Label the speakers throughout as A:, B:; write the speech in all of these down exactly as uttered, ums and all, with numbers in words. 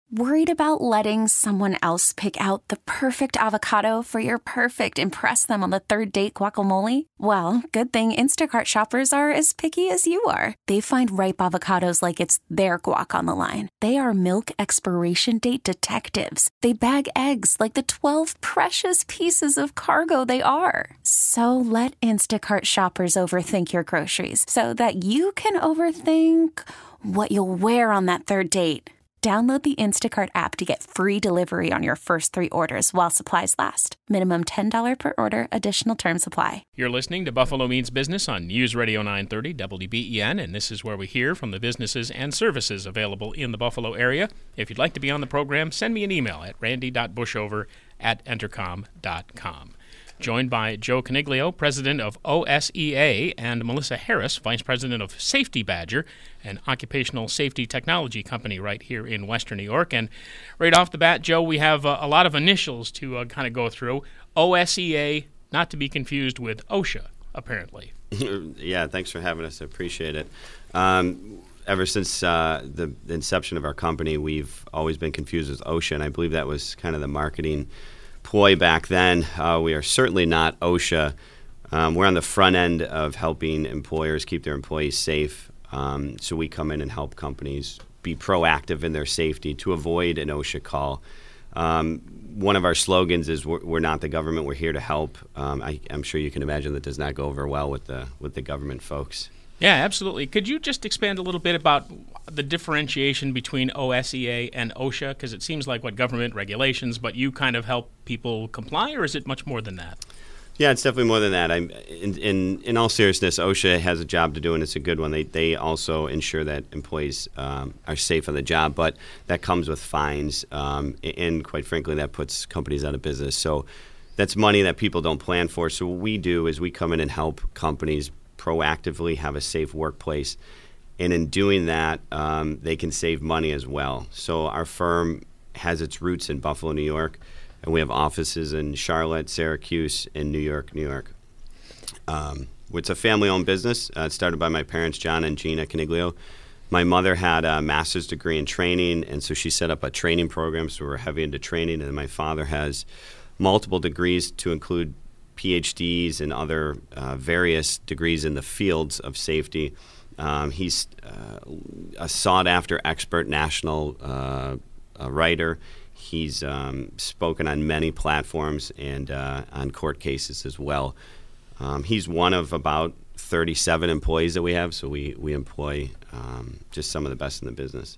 A: Worried about letting someone else pick out the perfect avocado for your perfect impress them on the third date guacamole? Well, good thing Instacart shoppers are as picky as you are. They find ripe avocados like it's their guac on the line. They are milk expiration date detectives. They bag eggs like the twelve precious pieces of cargo they are. So let Instacart shoppers overthink your groceries so that you can overthink what you'll wear on that third date. Download the Instacart app to get free delivery on your first three orders while supplies last. Minimum ten dollars per order. Additional terms apply.
B: You're listening to Buffalo Means Business on News Radio nine thirty W B E N, and this is where we hear from the businesses and services available in the Buffalo area. If you'd like to be on the program, send me an email at randy dot bushover at entercom dot com. Joined by Joe Caniglio, president of O S E A, and Melissa Harris, vice president of Safety Badger, an occupational safety technology company right here in Western New York. And right off the bat, Joe, we have uh, a lot of initials to uh, kind of go through. O S E A, not to be confused with OSHA, apparently.
C: Yeah, thanks for having us. I appreciate it. Um, ever since uh, the, the inception of our company, we've always been confused with OSHA, and I believe that was kind of the marketing ploy back then. Uh, we are certainly not OSHA. Um, we're on the front end of helping employers keep their employees safe. Um, so we come in and help companies be proactive in their safety to avoid an OSHA call. Um, one of our slogans is we're, we're not the government, we're here to help. Um, I, I'm sure you can imagine that does not go over well with the with the government folks.
B: Yeah, absolutely. Could you just expand a little bit about the differentiation between O S E A and OSHA? Because it seems like what government regulations, but you kind of help people comply, or is it much more than that?
C: Yeah, it's definitely more than that. I'm, in, in in all seriousness, OSHA has a job to do, and it's a good one. They they also ensure that employees um, are safe on the job, but that comes with fines, um, and quite frankly, that puts companies out of business. So that's money that people don't plan for. So what we do is we come in and help companies proactively have a safe workplace, and in doing that, um, they can save money as well. So our firm has its roots in Buffalo, New York, and we have offices in Charlotte, Syracuse, and New York, New York. Um, it's a family-owned business. Uh, it started by my parents, John and Gina Caniglio. My mother had a master's degree in training, and so she set up a training program, so we're heavy into training. And my father has multiple degrees to include P H Ds and other uh, various degrees in the fields of safety. Um, he's uh, a sought-after expert national uh, uh, writer. He's um, spoken on many platforms and uh, on court cases as well. Um, he's one of about thirty-seven employees that we have, so we, we employ um, just some of the best in the business.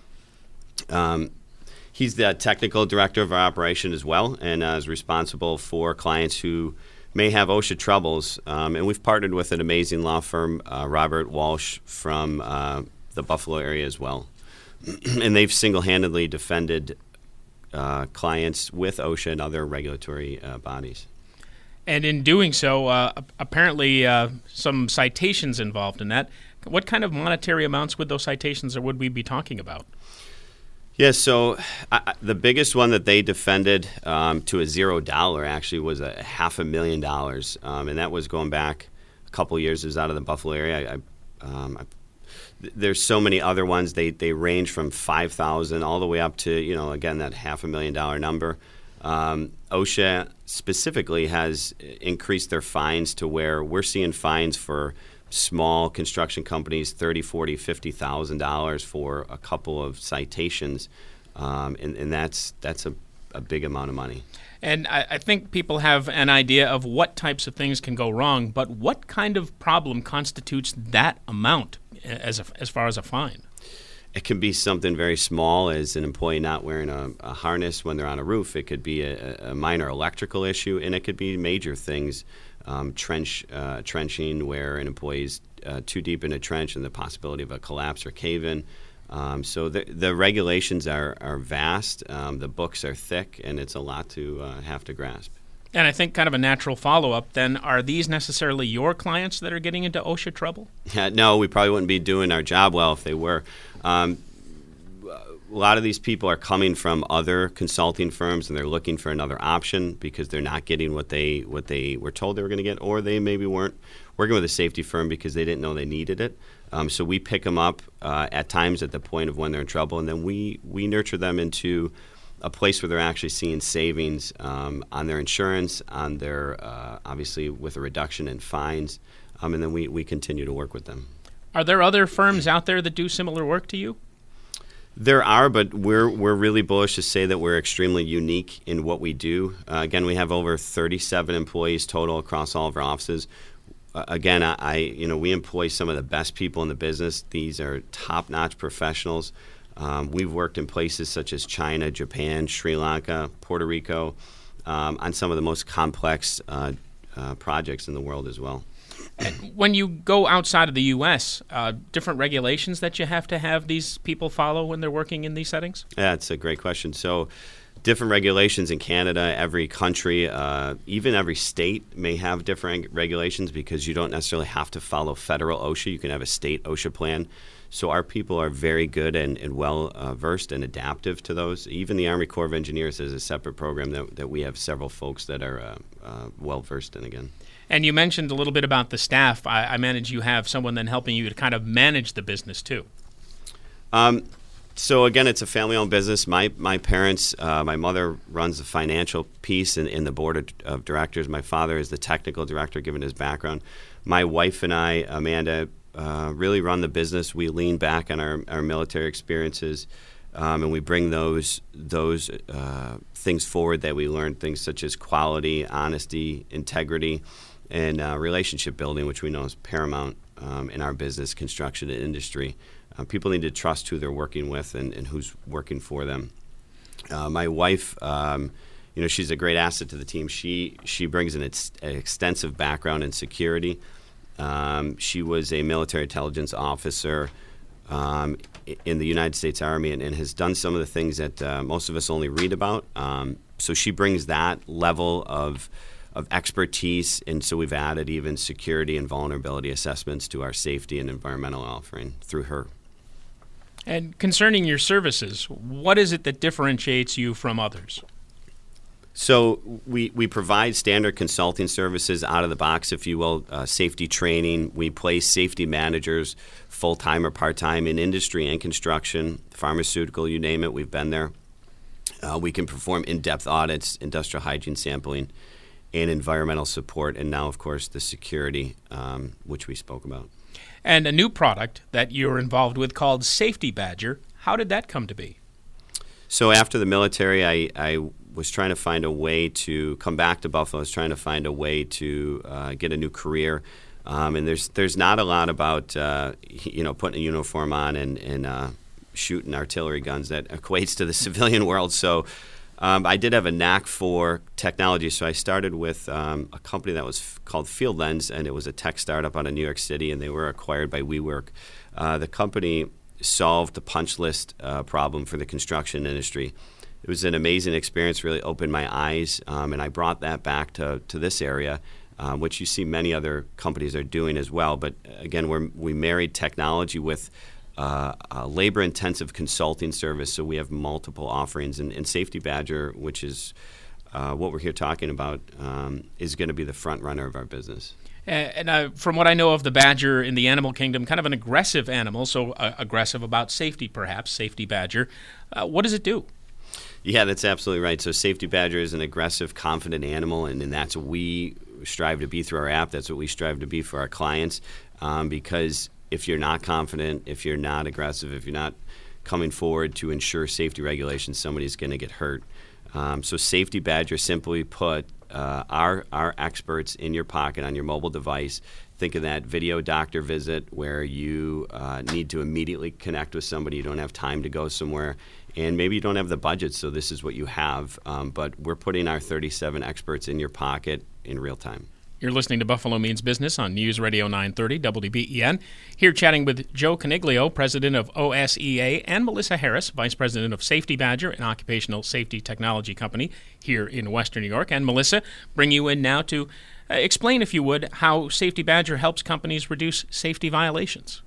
C: Um, he's the technical director of our operation as well, and uh, is responsible for clients who may have OSHA troubles. Um, and we've partnered with an amazing law firm, uh, Robert Walsh, from uh, the Buffalo area as well. And they've single-handedly defended uh, clients with OSHA and other regulatory uh, bodies.
B: And in doing so, uh, apparently uh, some citations involved in that. What kind of monetary amounts would those citations, or would we be talking about?
C: Yeah, so uh, the biggest one that they defended um, to a zero dollar actually was a half a million dollars, um, and that was going back a couple years. It was out of the Buffalo area. I, I, um, I, there's so many other ones. They they range from five thousand all the way up to, you know, again, that half a million dollar number. Um, OSHA specifically has increased their fines to where we're seeing fines for small construction companies, thirty, forty, fifty thousand dollars for a couple of citations, um, and, and that's that's a, a big amount of money.
B: And I, I think people have an idea of what types of things can go wrong, but what kind of problem constitutes that amount as a, as far as a fine?
C: It can be something very small as an employee not wearing a, a harness when they're on a roof. It could be a, a minor electrical issue, and it could be major things. Um, trench uh, trenching, where an employee's uh, too deep in a trench and the possibility of a collapse or cave-in. Um, so the, the regulations are, are vast, um, the books are thick, and it's a lot to uh, have to grasp.
B: And I think kind of a natural follow-up then, are these necessarily your clients that are getting into OSHA trouble?
C: Uh, no, we probably wouldn't be doing our job well if they were. Um, a lot of these people are coming from other consulting firms, and they're looking for another option because they're not getting what they what they were told they were going to get, or they maybe weren't working with a safety firm because they didn't know they needed it. Um, so we pick them up uh, at times at the point of when they're in trouble, and then we, we nurture them into a place where they're actually seeing savings um, on their insurance, on their, uh, obviously with a reduction in fines, um, and then we, we continue to work with them.
B: Are there other firms out there that do similar work to you?
C: There are, but we're we're really bullish to say that we're extremely unique in what we do. Uh, again, we have over thirty-seven employees total across all of our offices. Uh, again, I, I you know we employ some of the best people in the business. These are top-notch professionals. Um, we've worked in places such as China, Japan, Sri Lanka, Puerto Rico, um, on some of the most complex uh, uh, projects in the world as well.
B: And when you go outside of the U S, uh, different regulations that you have to have these people follow when they're working in these settings?
C: Yeah, that's a great question. So different regulations in Canada, every country, uh, even every state may have different regulations because you don't necessarily have to follow federal OSHA. You can have a state OSHA plan. So our people are very good and, and well uh, versed and adaptive to those. Even the Army Corps of Engineers has a separate program that, that we have several folks that are uh, uh, well versed in again.
B: And you mentioned a little bit about the staff. I, I manage you have someone then helping you to kind of manage the business too.
C: Um, so again, it's a family-owned business. My my parents, uh, my mother runs the financial piece in, in the board of, of directors. My father is the technical director, given his background. My wife and I, Amanda, uh, really run the business. We lean back on our, our military experiences, um, and we bring those those uh, things forward that we learned, things such as quality, honesty, integrity, and uh, relationship building, which we know is paramount um, in our business, construction, and industry. Uh, people need to trust who they're working with and, and who's working for them. Uh, my wife, um, you know, she's a great asset to the team. She she brings an, ex- an extensive background in security. Um, she was a military intelligence officer um, in the United States Army and, and has done some of the things that uh, most of us only read about. Um, so she brings that level of of expertise, and so we've added even security and vulnerability assessments to our safety and environmental offering through her.
B: And concerning your services, what is it that differentiates you from others?
C: So we, we provide standard consulting services out of the box, if you will, uh, safety training. We place safety managers, full-time or part-time, in industry and construction, pharmaceutical, you name it, we've been there. Uh, we can perform in-depth audits, industrial hygiene sampling, and environmental support, and now, of course, the security, um, which we spoke about.
B: And a new product that you're involved with called Safety Badger. How did that come to be?
C: So after the military, I, I was trying to find a way to come back to Buffalo. I was trying to find a way to uh, get a new career. Um, and there's there's not a lot about, uh, you know, putting a uniform on and, and uh, shooting artillery guns that equates to the civilian world. So Um, I did have a knack for technology, so I started with um, a company that was f- called Field Lens, and it was a tech startup out of New York City, and they were acquired by WeWork. Uh, the company solved the punch list uh, problem for the construction industry. It was an amazing experience, really opened my eyes, um, and I brought that back to, to this area, um, which you see many other companies are doing as well. But again, we're, we married technology with Uh, a labor-intensive consulting service, so we have multiple offerings. And, and Safety Badger, which is uh, what we're here talking about, um, is going to be the front runner of our business.
B: And uh, from what I know of the badger in the animal kingdom, kind of an aggressive animal, so uh, aggressive about safety perhaps, Safety Badger. Uh, what does it do?
C: Yeah, that's absolutely right. So Safety Badger is an aggressive, confident animal, and, and that's what we strive to be through our app. That's what we strive to be for our clients, um, because if you're not confident, if you're not aggressive, if you're not coming forward to ensure safety regulations, somebody's going to get hurt. Um, so Safety Badger, simply put, uh, our our experts in your pocket on your mobile device. Think of that video doctor visit where you uh, need to immediately connect with somebody. You don't have time to go somewhere, and maybe you don't have the budget, so this is what you have. Um, but we're putting our thirty-seven experts in your pocket in real time.
B: You're listening to Buffalo Means Business on News Radio nine thirty W D B E N. Here chatting with Joe Coniglio, president of O S E A, and Melissa Harris, vice president of Safety Badger, an occupational safety technology company here in Western New York. And Melissa, bring you in now to uh, explain, if you would, how Safety Badger helps companies reduce safety violations.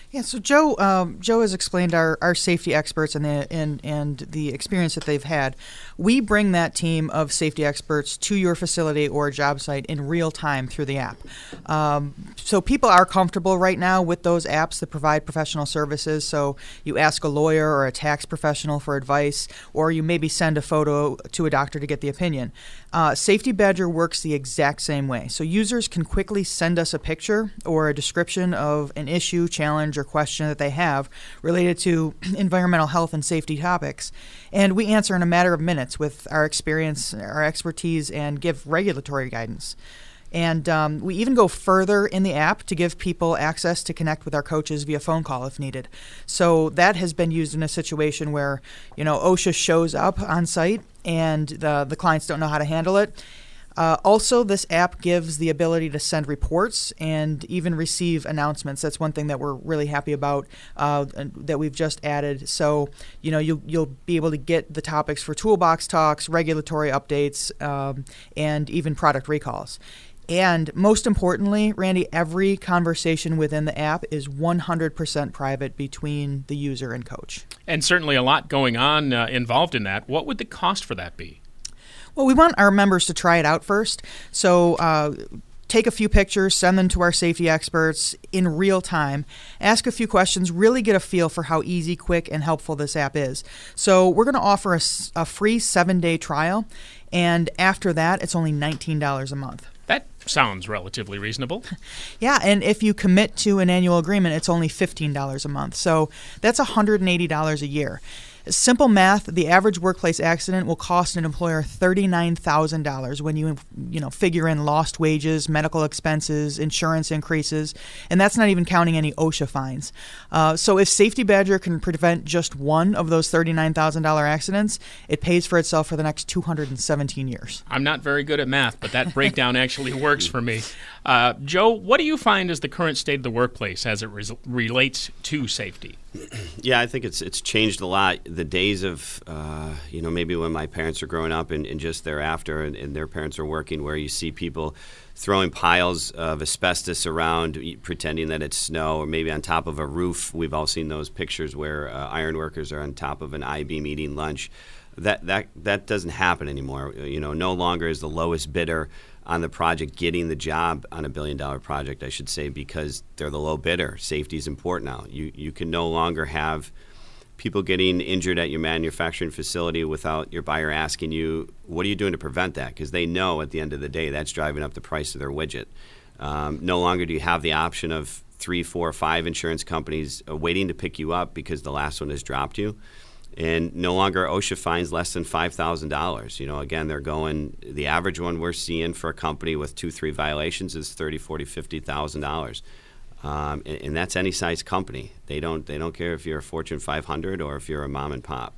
D: Yeah, so Joe, um, Joe has explained our, our safety experts and the and and the experience that they've had. We bring that team of safety experts to your facility or job site in real time through the app. Um, so people are comfortable right now with those apps that provide professional services. So you ask a lawyer or a tax professional for advice, or you maybe send a photo to a doctor to get the opinion. Uh, Safety Badger works the exact same way. So users can quickly send us a picture or a description of an issue, challenge, or question that they have related to environmental health and safety topics. And we answer in a matter of minutes with our experience, our expertise, and give regulatory guidance. And um, we even go further in the app to give people access to connect with our coaches via phone call if needed. So that has been used in a situation where, you know, OSHA shows up on site and the, the clients don't know how to handle it. Uh, also, this app gives the ability to send reports and even receive announcements. That's one thing that we're really happy about uh, that we've just added. So, you know, you'll, you'll be able to get the topics for toolbox talks, regulatory updates, um, and even product recalls. And most importantly, Randy, every conversation within the app is one hundred percent private between the user and coach.
B: And certainly a lot going on uh, involved in that. What would the cost for that be?
D: Well, we want our members to try it out first. So uh, take a few pictures, send them to our safety experts in real time, ask a few questions, really get a feel for how easy, quick, and helpful this app is. So we're going to offer a, a free seven-day trial, and after that, it's only nineteen dollars a month.
B: That sounds relatively reasonable.
D: Yeah, and if you commit to an annual agreement, it's only fifteen dollars a month. So that's one hundred eighty dollars a year. Simple math, the average workplace accident will cost an employer thirty-nine thousand dollars when you you know figure in lost wages, medical expenses, insurance increases, and that's not even counting any OSHA fines. Uh, so if Safety Badger can prevent just one of those thirty-nine thousand dollars accidents, it pays for itself for the next two hundred seventeen years.
B: I'm not very good at math, but that breakdown actually works for me. Uh, Joe, what do you find is the current state of the workplace as it res- relates to safety?
C: Yeah, I think it's it's changed a lot. The days of, uh, you know, maybe when my parents are growing up and, and just thereafter and, and their parents are working, where you see people throwing piles of asbestos around, pretending that it's snow, or maybe on top of a roof. We've all seen those pictures where uh, iron workers are on top of an I-beam eating lunch. That, that, that doesn't happen anymore. You know, no longer is the lowest bidder on the project getting the job on a billion dollar project, I should say, because they're the low bidder. Safety is important now. You you can no longer have people getting injured at your manufacturing facility without your buyer asking you, what are you doing to prevent that? Because they know at the end of the day that's driving up the price of their widget. Um, no longer do you have the option of three, four, five insurance companies uh, waiting to pick you up because the last one has dropped you. And no longer OSHA fines less than five thousand dollars. You know, again, they're going, the average one we're seeing for a company with two, three violations is thirty, forty, fifty thousand dollars. Um, and, and that's any size company. They don't they don't care if you're a Fortune five hundred or if you're a mom and pop.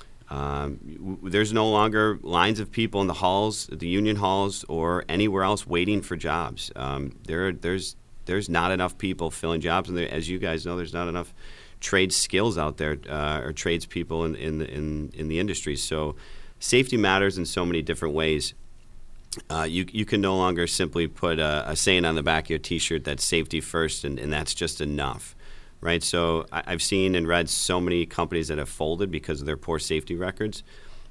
C: Um, w- there's no longer lines of people in the halls, the union halls, or anywhere else waiting for jobs. Um, there there's there's not enough people filling jobs, and there, as you guys know, there's not enough trade skills out there, uh, or tradespeople in in the, in in the industry. So safety matters in so many different ways. Uh, you you can no longer simply put a, a saying on the back of your T-shirt that's safety first, and, and that's just enough, right? So I, I've seen and read so many companies that have folded because of their poor safety records,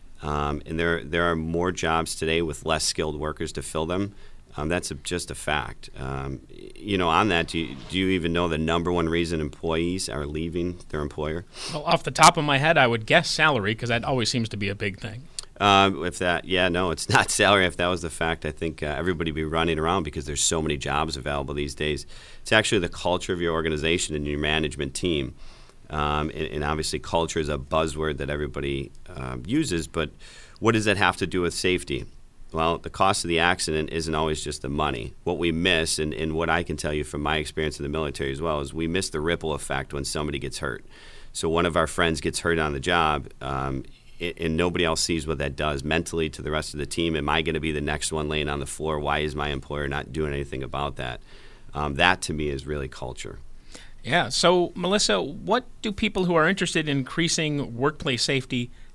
C: um, and there there are more jobs today with less skilled workers to fill them. Um, that's a, just a fact. Um, you know, on that, do you, do you even know the number one reason employees are leaving their employer?
B: Well, off the top of my head, I would guess salary, because that always seems to be a big thing.
C: Um, if that, yeah, no, it's not salary. If that was the fact, I think uh, everybody would be running around because there's so many jobs available these days. It's actually the culture of your organization and your management team. Um, and, and obviously culture is a buzzword that everybody uh, uses, but what does that have to do with safety? Well, the cost of the accident isn't always just the money. What we miss, and, and what I can tell you from my experience in the military as well, is we miss the ripple effect when somebody gets hurt. So one of our friends gets hurt on the job, um, and nobody else sees what that does mentally to the rest of the team. Am I going to be the next one laying on the floor? Why is my employer not doing anything about that? Um, that, to me, is really culture.
B: Yeah. So, Melissa, what do people who are interested in increasing workplace safety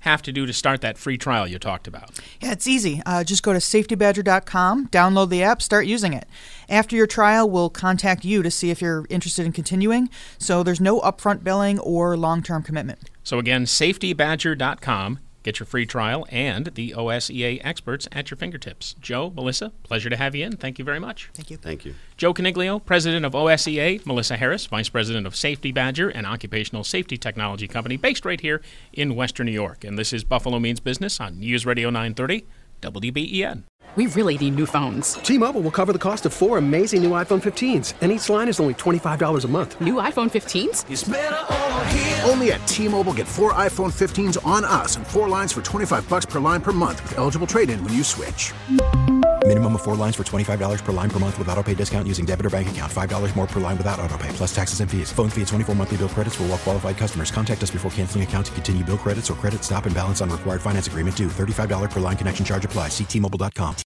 B: have to do to start that free trial you talked about?
D: Yeah, it's easy. Uh, just go to safety badger dot com, download the app, start using it. After your trial, we'll contact you to see if you're interested in continuing. So there's no upfront billing or long-term commitment.
B: So again, safety badger dot com. Get your free trial and the O S E A experts at your fingertips. Joe, Melissa, pleasure to have you in. Thank you very much.
D: Thank you.
C: Thank you.
B: Joe Coniglio, President of O S E A, Melissa Harris, Vice President of Safety Badger, an occupational safety technology company based right here in Western New York. And this is Buffalo Means Business on News Radio nine thirty, W B E N.
E: We really need new phones.
F: T-Mobile will cover the cost of four amazing new iPhone fifteens, and each line is only twenty-five dollars a month.
E: New iPhone fifteens?
G: It's better over here. Only at T-Mobile, get four iPhone fifteens on us and four lines for twenty-five dollars per line per month with eligible trade-in when you switch.
H: Minimum of four lines for twenty-five dollars per line per month with autopay discount using debit or bank account. five dollars more per line without autopay, plus taxes and fees. Phone fee at twenty-four monthly bill credits for well-qualified customers. Contact us before canceling account to continue bill credits or credit stop and balance on required finance agreement due. thirty-five dollars per line connection charge applies. See T Mobile dot com.